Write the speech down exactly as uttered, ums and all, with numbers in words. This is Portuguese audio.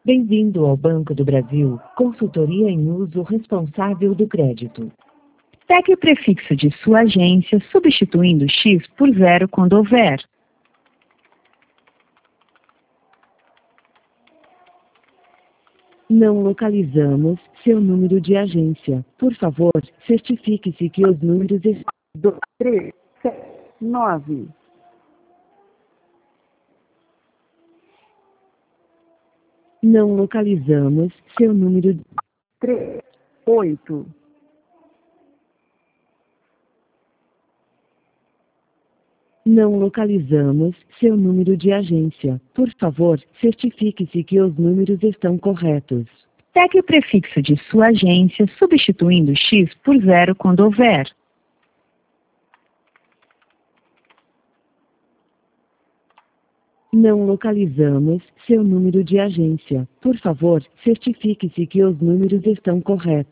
Bem-vindo ao Banco do Brasil, consultoria em uso responsável do crédito. Pegue o prefixo de sua agência, substituindo X por zero quando houver. Não localizamos seu número de agência. Por favor, certifique-se que os números estão... dois, três, sete, nove. Não localizamos seu número de... três, oito. Não localizamos seu número de agência. Por favor, certifique-se que os números estão corretos. Pegue o prefixo de sua agência, substituindo X por zero quando houver. Não localizamos seu número de agência. Por favor, certifique-se que os números estão corretos.